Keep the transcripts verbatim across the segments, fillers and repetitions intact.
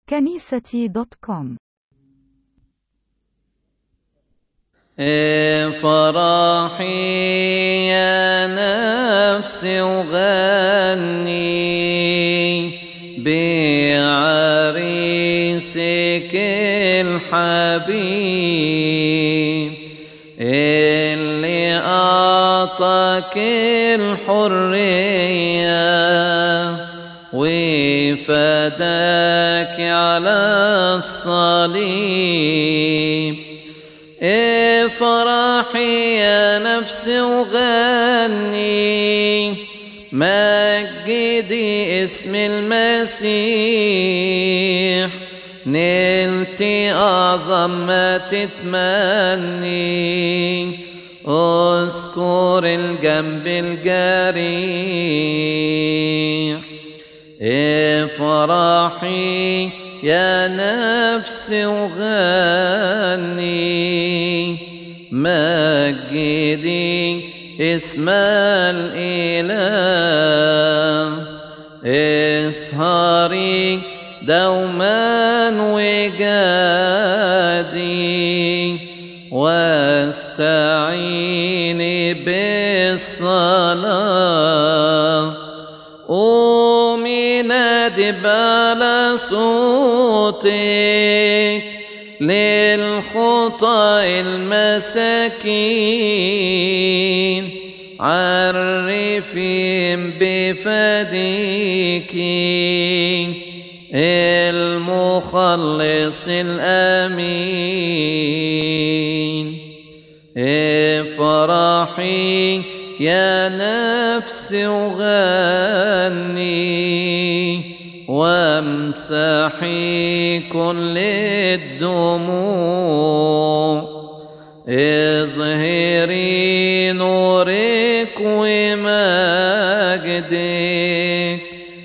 كنيستي دوت كوم. فرحي يا نفسي وغني بعريسك الحبيب اللي أعطاك الحرية وفداك على الصليب. افرحي يا نفسي وغني مجدي اسم المسيح، نلتي أعظم ما تتمني، اذكر الجنب الجريح. افرحي يا نفسي وغني مجدي اسم الإله، اسهري دوما وجادي واستعيني بالصلاة. قومي نادي على صوتك للخطى المساكين، عرفين بفديك المخلص الأمين. افرحي يا نفسي وغني وامسحي كل الدموع، اظهري نورك ومجدك،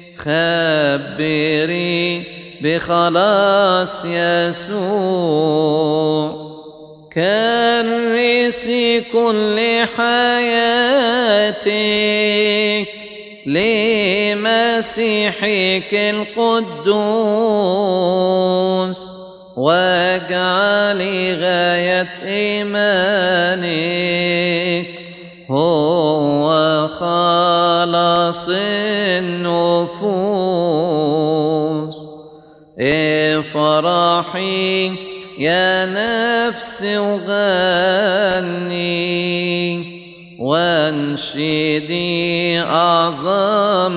خبري بخلاص يسوع. كرسي كل حياتك لمسيحك القدوس، واجعلي غاية إيمانك هو خلاص النفوس. افرحي يا نفسي وغني وانشدي أعظم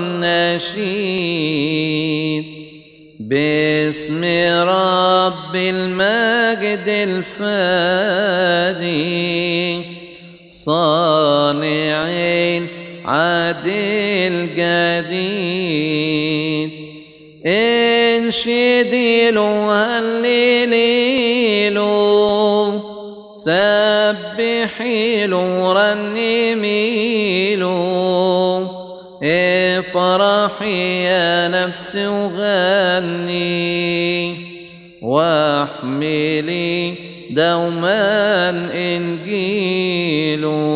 نشيد باسم رب المجد الفادي، صانع العدل جديد. انشدي له هللي له، سبحي له رنمي له. افرحي يا نفسي وغني واحملي دوما إنجيله.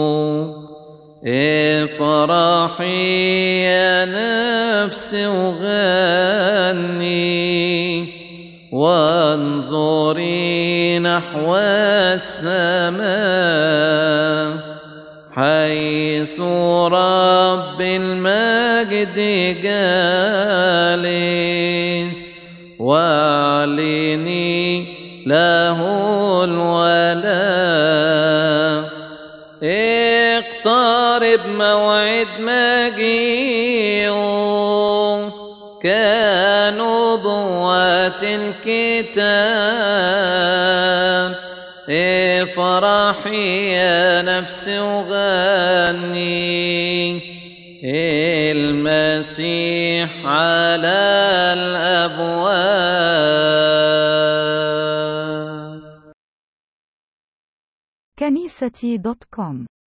افرحي يا نفسي وغني وانظري نحو السماء، حيث رب المجد جالس، واعلني له الولاء. اقترب موعد مجيئه كنبوة الكتاب. افرحي يا نفسي وغني، المسيح على الأبواب. كنيستي دوت كوم.